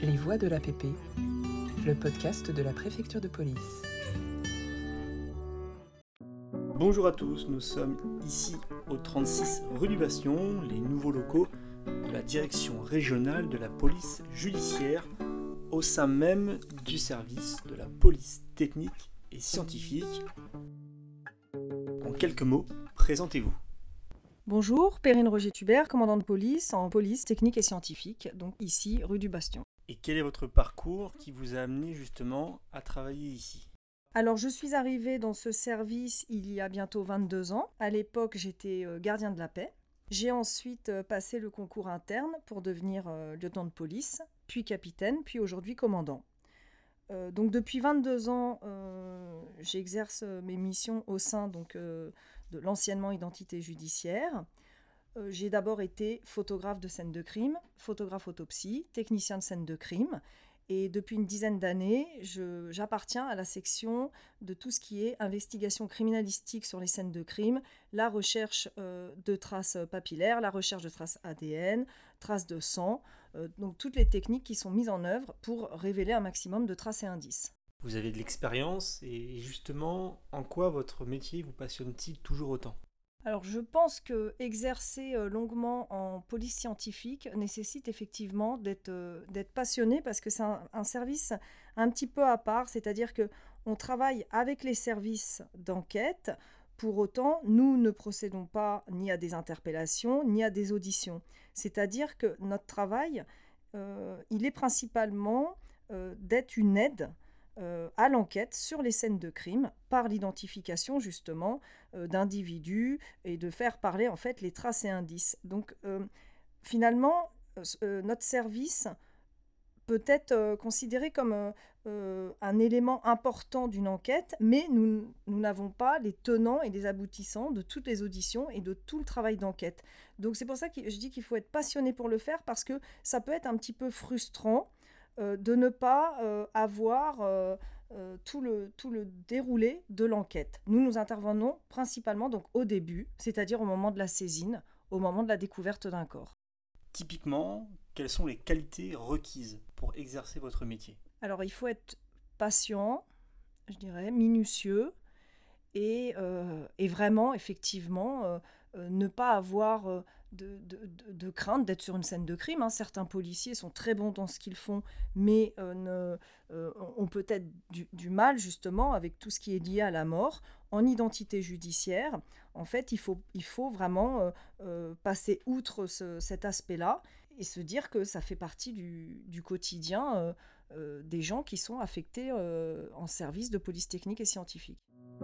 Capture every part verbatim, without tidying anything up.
Les Voix de l'A P P, le podcast de la préfecture de police. Bonjour à tous, nous sommes ici au trente-six rue du Bastion, les nouveaux locaux de la direction régionale de la police judiciaire, au sein même du service de la police technique et scientifique. En quelques mots, présentez-vous. Bonjour, Perrine Roger-Thubert, commandant de police en police technique et scientifique, donc ici rue du Bastion. Et quel est votre parcours qui vous a amené justement à travailler ici ? Alors je suis arrivée dans ce service il y a bientôt vingt-deux ans. À l'époque j'étais gardien de la paix. J'ai ensuite passé le concours interne pour devenir lieutenant de police, puis capitaine, puis aujourd'hui commandant. Euh, donc depuis vingt-deux ans, euh, j'exerce mes missions au sein donc, euh, de l'anciennement identité judiciaire. Euh, j'ai d'abord été photographe de scènes de crime, photographe autopsie, technicien de scènes de crime. Et depuis une dizaine d'années, je, j'appartiens à la section de tout ce qui est investigation criminalistique sur les scènes de crime, la recherche euh, de traces papillaires, la recherche de traces A D N, traces de sang, euh, donc toutes les techniques qui sont mises en œuvre pour révéler un maximum de traces et indices. Vous avez de l'expérience et justement, en quoi votre métier vous passionne-t-il toujours autant ? Alors je pense que exercer longuement en police scientifique nécessite effectivement d'être, euh, d'être passionné parce que c'est un, un service un petit peu à part, c'est-à-dire qu'on travaille avec les services d'enquête. Pour autant, nous ne procédons pas ni à des interpellations ni à des auditions. C'est-à-dire que notre travail, euh, il est principalement euh, d'être une aide Euh, à l'enquête sur les scènes de crime par l'identification justement euh, d'individus et de faire parler en fait les traces et indices. Donc euh, finalement, euh, notre service peut être euh, considéré comme euh, euh, un élément important d'une enquête, mais nous, nous n'avons pas les tenants et les aboutissants de toutes les auditions et de tout le travail d'enquête. Donc c'est pour ça que je dis qu'il faut être passionné pour le faire parce que ça peut être un petit peu frustrant Euh, de ne pas euh, avoir euh, euh, tout, le, tout le déroulé de l'enquête. Nous, nous intervenons principalement donc, au début, c'est-à-dire au moment de la saisine, au moment de la découverte d'un corps. Typiquement, quelles sont les qualités requises pour exercer votre métier ? Alors, il faut être patient, je dirais, minutieux, et, euh, et vraiment, effectivement, euh, euh, ne pas avoir euh, de, de, de, de crainte d'être sur une scène de crime. Hein. Certains policiers sont très bons dans ce qu'ils font, mais euh, ne, euh, ont peut-être du, du mal, justement, avec tout ce qui est lié à la mort. En identité judiciaire, en fait, il faut, il faut vraiment euh, euh, passer outre ce, cet aspect-là et se dire que ça fait partie du, du quotidien euh, euh, des gens qui sont affectés euh, en service de police technique et scientifique.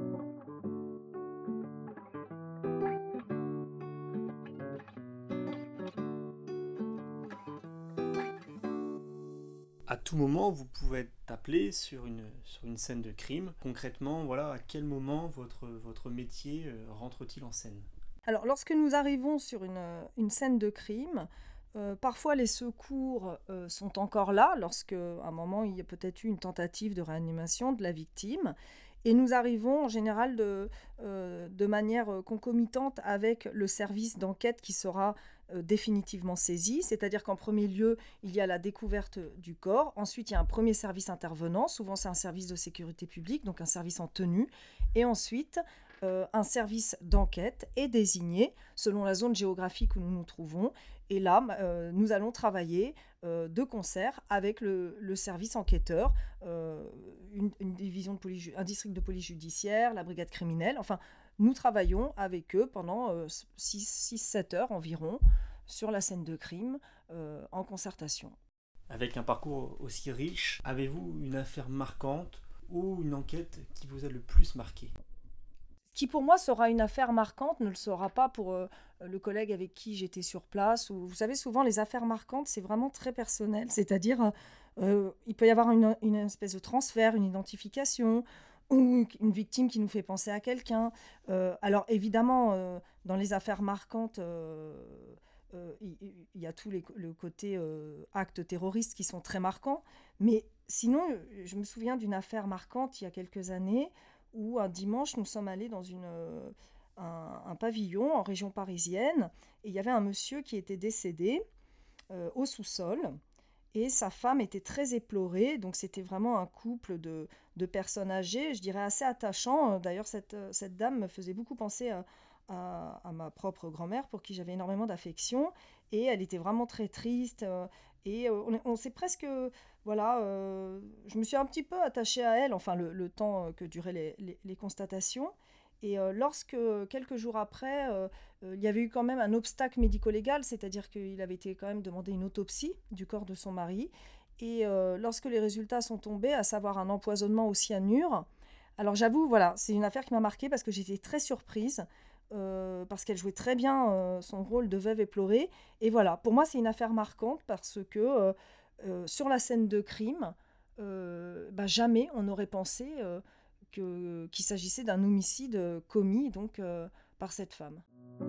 À tout moment, vous pouvez être appelé sur une, sur une scène de crime. Concrètement, voilà, à quel moment votre, votre métier euh, rentre-t-il en scène ? Alors, lorsque nous arrivons sur une, une scène de crime, euh, parfois les secours euh, sont encore là, lorsque à un moment il y a peut-être eu une tentative de réanimation de la victime. Et nous arrivons en général de, euh, de manière concomitante avec le service d'enquête qui sera euh, définitivement saisi. C'est-à-dire qu'en premier lieu, il y a la découverte du corps. Ensuite, il y a un premier service intervenant. Souvent, c'est un service de sécurité publique, donc un service en tenue. Et ensuite, euh, un service d'enquête est désigné selon la zone géographique où nous nous trouvons. Et là, euh, nous allons travailler euh, de concert avec le, le service enquêteur, euh, une, une division de police, un district de police judiciaire, la brigade criminelle. Enfin, nous travaillons avec eux pendant euh, six à sept heures environ sur la scène de crime euh, en concertation. Avec un parcours aussi riche, avez-vous une affaire marquante ou une enquête qui vous a le plus marqué ? Qui pour moi sera une affaire marquante, ne le sera pas pour euh, le collègue avec qui j'étais sur place. Ou, vous savez, souvent les affaires marquantes, c'est vraiment très personnel. C'est-à-dire, euh, il peut y avoir une, une espèce de transfert, une identification, ou une victime qui nous fait penser à quelqu'un. Euh, alors évidemment, euh, dans les affaires marquantes, euh, euh, il, il y a tout les, le côté euh, actes terroristes qui sont très marquants. Mais sinon, je me souviens d'une affaire marquante il y a quelques années, où un dimanche, nous sommes allés dans une, euh, un, un pavillon en région parisienne, et il y avait un monsieur qui était décédé euh, au sous-sol, Et sa femme était très éplorée, donc c'était vraiment un couple de, de personnes âgées, je dirais assez attachant. D'ailleurs, cette, cette dame me faisait beaucoup penser à, à, à ma propre grand-mère, pour qui j'avais énormément d'affection, et elle était vraiment très triste, euh, et euh, on, on s'est presque, voilà, euh, je me suis un petit peu attachée à elle, enfin le, le temps que duraient les, les, les constatations. Et euh, lorsque, quelques jours après, euh, euh, il y avait eu quand même un obstacle médico-légal, c'est-à-dire qu'il avait été quand même demandé une autopsie du corps de son mari. Et euh, lorsque les résultats sont tombés, à savoir un empoisonnement au cyanure, alors j'avoue, voilà, c'est une affaire qui m'a marquée parce que j'étais très surprise, euh, parce qu'elle jouait très bien euh, son rôle de veuve éplorée. Et voilà, pour moi, c'est une affaire marquante parce que euh, euh, sur la scène de crime, euh, bah, jamais on n'aurait pensé... Euh, que, qu'il s'agissait d'un homicide commis donc euh, par cette femme.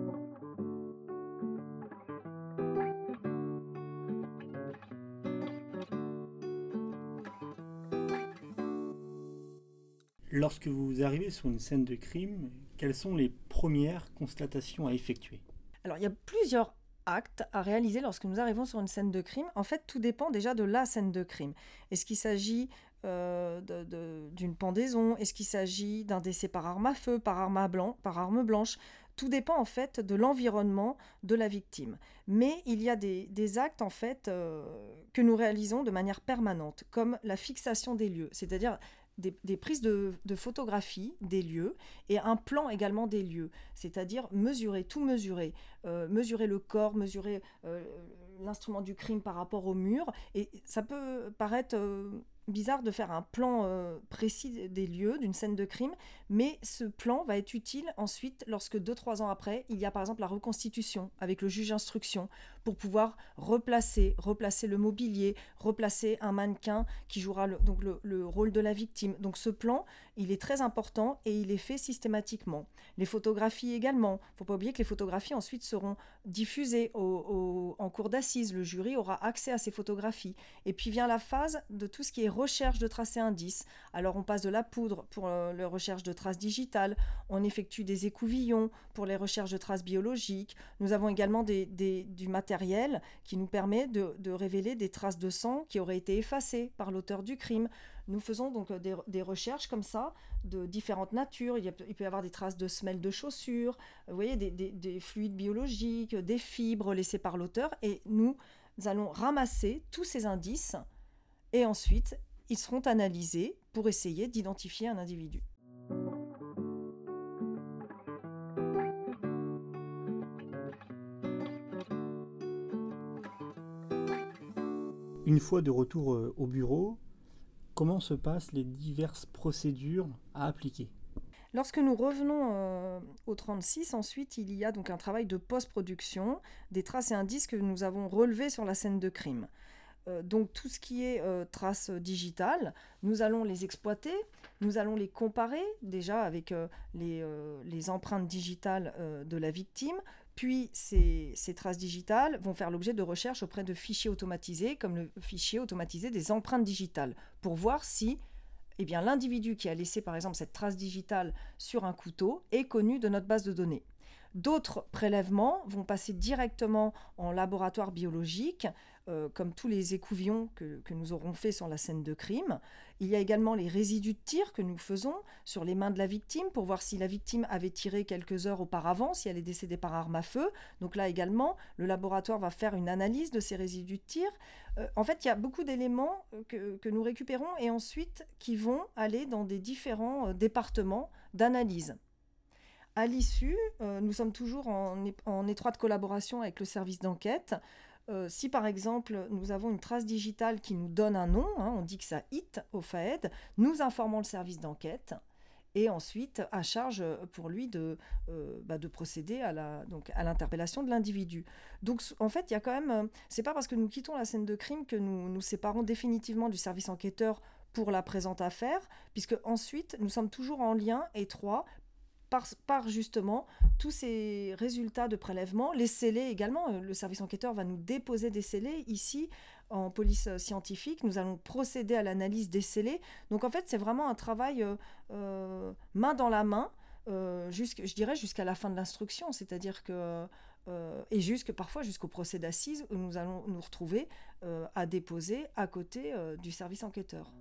Lorsque vous arrivez sur une scène de crime, quelles sont les premières constatations à effectuer ? Alors, il y a plusieurs actes à réaliser lorsque nous arrivons sur une scène de crime. En fait, tout dépend déjà de la scène de crime. Est-ce qu'il s'agit euh, de, de, d'une pendaison ? Est-ce qu'il s'agit d'un décès par arme à feu, par arme, à blanc, par arme blanche ? Tout dépend en fait de l'environnement de la victime. Mais il y a des, des actes en fait euh, que nous réalisons de manière permanente, comme la fixation des lieux, c'est-à-dire Des, des prises de, de photographies des lieux et un plan également des lieux, c'est-à-dire mesurer, tout mesurer, euh, mesurer le corps, mesurer euh, l'instrument du crime par rapport au mur. Et ça peut paraître euh, bizarre de faire un plan euh, précis des lieux d'une scène de crime, mais ce plan va être utile ensuite lorsque deux, trois ans après, il y a par exemple la reconstitution avec le juge d'instruction pour pouvoir replacer, replacer le mobilier, replacer un mannequin qui jouera le, donc le, le rôle de la victime. Donc ce plan, il est très important et il est fait systématiquement. Les photographies également. Il ne faut pas oublier que les photographies ensuite seront diffusées au, au, en cour d'assises. Le jury aura accès à ces photographies. Et puis vient la phase de tout ce qui est recherche de traces et indices. Alors on passe de la poudre pour euh, la recherche de traces digitales, on effectue des écouvillons pour les recherches de traces biologiques. Nous avons également des, des, du matériel qui nous permet de, de révéler des traces de sang qui auraient été effacées par l'auteur du crime. Nous faisons donc des, des recherches comme ça, de différentes natures. Il, y a, il peut y avoir des traces de semelles de chaussures, vous voyez, des, des, des fluides biologiques, des fibres laissées par l'auteur. Et nous allons ramasser tous ces indices et ensuite, ils seront analysés pour essayer d'identifier un individu. Une fois de retour au bureau, comment se passent les diverses procédures à appliquer ? Lorsque nous revenons euh, au trente-six, ensuite, il y a donc un travail de post-production, des traces et indices que nous avons relevés sur la scène de crime. Euh, donc tout ce qui est euh, traces digitales, nous allons les exploiter, nous allons les comparer déjà avec euh, les, euh, les empreintes digitales euh, de la victime, puis ces, ces traces digitales vont faire l'objet de recherches auprès de fichiers automatisés, comme le fichier automatisé des empreintes digitales, pour voir si eh bien, l'individu qui a laissé par exemple cette trace digitale sur un couteau est connu de notre base de données. D'autres prélèvements vont passer directement en laboratoire biologique, euh, comme tous les écouvillons que, que nous aurons fait sur la scène de crime. Il y a également les résidus de tir que nous faisons sur les mains de la victime pour voir si la victime avait tiré quelques heures auparavant, si elle est décédée par arme à feu. Donc là également, le laboratoire va faire une analyse de ces résidus de tir. Euh, en fait, il y a beaucoup d'éléments que, que nous récupérons et ensuite qui vont aller dans des différents euh, départements d'analyse. À l'issue, euh, nous sommes toujours en, en étroite collaboration avec le service d'enquête. Euh, si par exemple nous avons une trace digitale qui nous donne un nom, hein, on dit que ça hit au FAED, nous informons le service d'enquête et ensuite à charge pour lui de, euh, bah, de procéder à, la, donc, à l'interpellation de l'individu. Donc en fait, il y a quand même, euh, c'est pas parce que nous quittons la scène de crime que nous nous séparons définitivement du service enquêteur pour la présente affaire, puisque ensuite nous sommes toujours en lien étroit Par, par justement tous ces résultats de prélèvement, les scellés également. Le service enquêteur va nous déposer des scellés. Ici, en police scientifique, nous allons procéder à l'analyse des scellés. Donc en fait, c'est vraiment un travail euh, euh, main dans la main, euh, jusqu', je dirais jusqu'à la fin de l'instruction. C'est-à-dire que euh, et jusque, parfois jusqu'au procès d'assises où nous allons nous retrouver euh, à déposer à côté euh, du service enquêteur.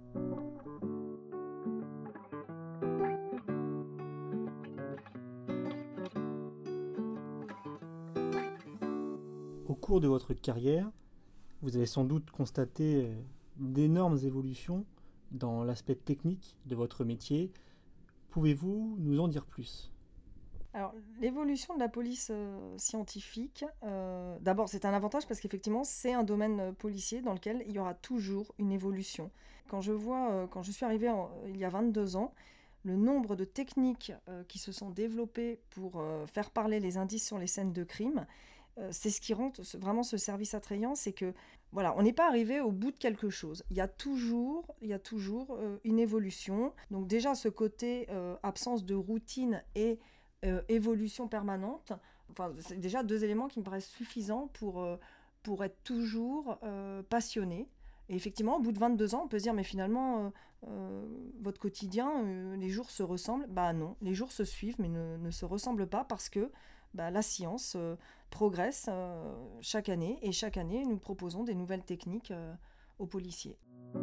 Au cours de votre carrière, vous avez sans doute constaté euh, d'énormes évolutions dans l'aspect technique de votre métier. Pouvez-vous nous en dire plus ? Alors, l'évolution de la police euh, scientifique, euh, d'abord, c'est un avantage parce qu'effectivement, c'est un domaine euh, policier dans lequel il y aura toujours une évolution. Quand je vois, euh, quand je suis arrivée en- il y a vingt-deux ans, le nombre de techniques euh, qui se sont développées pour euh, faire parler les indices sur les scènes de crime, euh, c'est ce qui rend ce- vraiment ce service attrayant, c'est que voilà, on n'est pas arrivé au bout de quelque chose. Il y a toujours, il y a toujours euh, une évolution. Donc déjà, ce côté euh, absence de routine et euh, évolution permanente, enfin, c'est déjà deux éléments qui me paraissent suffisants pour, euh, pour être toujours euh, passionné. Et effectivement, au bout de vingt-deux ans, on peut se dire, mais finalement, euh, euh, votre quotidien, euh, les jours se ressemblent. Bah non, les jours se suivent, mais ne, ne se ressemblent pas parce que bah, la science euh, progresse euh, chaque année, et chaque année, nous proposons des nouvelles techniques euh, aux policiers.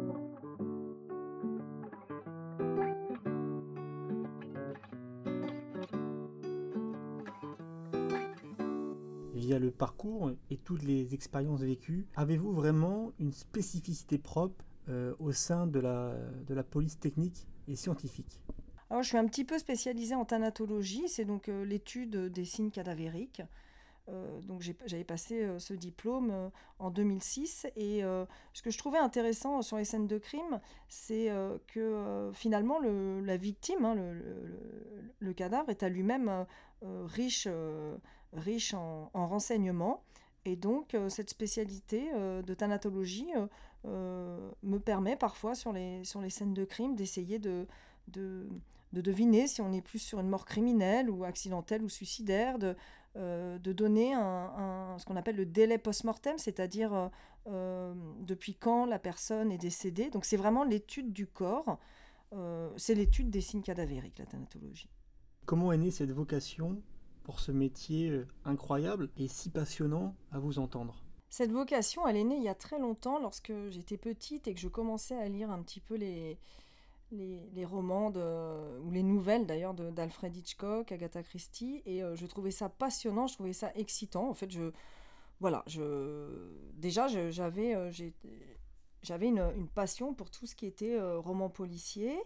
Via le parcours et toutes les expériences vécues, avez-vous vraiment une spécificité propre euh, au sein de la, de la police technique et scientifique ? Alors, je suis un petit peu spécialisée en thanatologie, c'est donc euh, l'étude des signes cadavériques. Euh, donc j'ai- j'avais passé euh, ce diplôme euh, en deux mille six, et euh, ce que je trouvais intéressant sur les scènes de crime, c'est euh, que euh, finalement le- la victime, hein, le, le- le cadavre, est à lui-même euh, euh, riche, euh, riche en, en renseignements. Et donc euh, cette spécialité euh, de thanatologie euh, euh, me permet parfois sur les, sur les scènes de crime d'essayer de, de, de deviner si on est plus sur une mort criminelle ou accidentelle ou suicidaire, de, euh, de donner un, un- ce qu'on appelle le délai post-mortem, c'est-à-dire euh, euh, depuis quand la personne est décédée. Donc c'est vraiment l'étude du corps, euh, c'est l'étude des signes cadavériques, la thanatologie. Comment est née cette vocation pour ce métier euh, incroyable et si passionnant à vous entendre ? Cette vocation, elle est née il y a très longtemps, lorsque j'étais petite et que je commençais à lire un petit peu les, les, les romans de, ou les nouvelles d'ailleurs de- d'Alfred Hitchcock, Agatha Christie, et euh, je trouvais ça passionnant, je trouvais ça excitant. En fait, je, voilà, je, déjà je- j'avais euh, j'ai- j'avais une, une passion pour tout ce qui était euh, roman policier,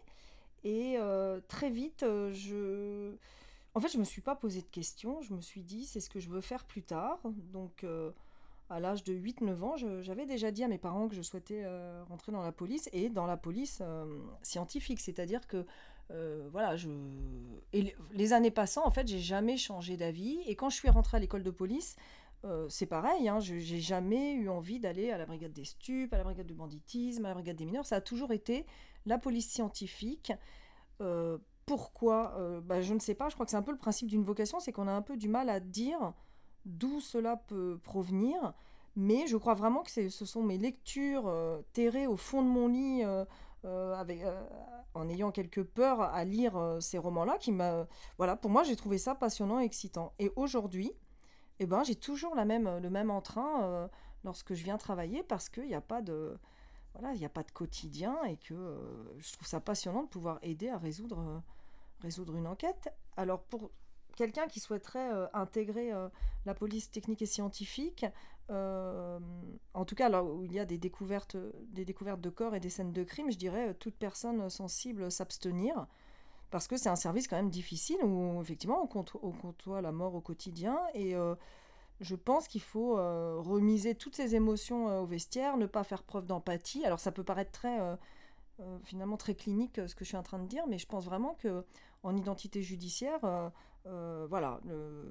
et euh, très vite, euh, je, en fait, je me suis pas posé de questions, je me suis dit c'est ce que je veux faire plus tard. Donc euh, à l'âge de huit neuf ans, je- j'avais déjà dit à mes parents que je souhaitais euh, rentrer dans la police, et dans la police euh, scientifique. C'est-à-dire que, euh, voilà, je... Et les- les années passant, en fait, j'ai jamais changé d'avis. Et quand je suis rentrée à l'école de police, euh, c'est pareil, hein, je j'ai jamais eu envie d'aller à la brigade des stupes, à la brigade du banditisme, à la brigade des mineurs. Ça a toujours été la police scientifique. Euh, pourquoi Euh, bah, je ne sais pas, je crois que c'est un peu le principe d'une vocation, c'est qu'on a un peu du mal à dire d'où cela peut provenir, mais je crois vraiment que c'est- ce sont mes lectures euh, terrées au fond de mon lit, euh, euh, avec, euh, en ayant quelques peurs à lire euh, ces romans-là, qui m'a... Voilà, pour moi, j'ai trouvé ça passionnant et excitant. Et aujourd'hui, eh ben, j'ai toujours la même, le même entrain euh, lorsque je viens travailler, parce qu'il n'y a pas de... Voilà, il n'y a pas de quotidien, et que euh, je trouve ça passionnant de pouvoir aider à résoudre, euh, résoudre une enquête. Alors pour quelqu'un qui souhaiterait euh, intégrer euh, la police technique et scientifique, euh, en tout cas là où il y a des découvertes, des découvertes de corps et des scènes de crime, je dirais euh, toute personne sensible s'abstenir, parce que c'est un service quand même difficile où effectivement on côtoie, on côtoie la mort au quotidien, et euh, je pense qu'il faut euh, remiser toutes ces émotions euh, au vestiaire, ne pas faire preuve d'empathie. Alors ça peut paraître très, euh, euh, finalement très clinique euh, ce que je suis en train de dire, mais je pense vraiment que en identité judiciaire, euh, euh, voilà, le,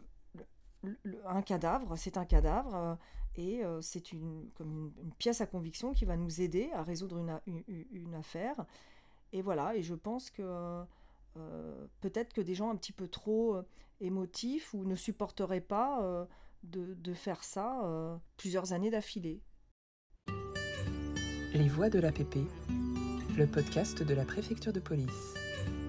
le- le- un cadavre, c'est un cadavre, euh, et euh, c'est une, comme une, une pièce à conviction qui va nous aider à résoudre une, a- une- une- une affaire. Et voilà, et je pense que euh, euh, peut-être que des gens un petit peu trop euh, émotifs ou ne supporteraient pas euh, de, de faire ça euh, plusieurs années d'affilée. Les Voix de l'A P P, le podcast de la préfecture de police.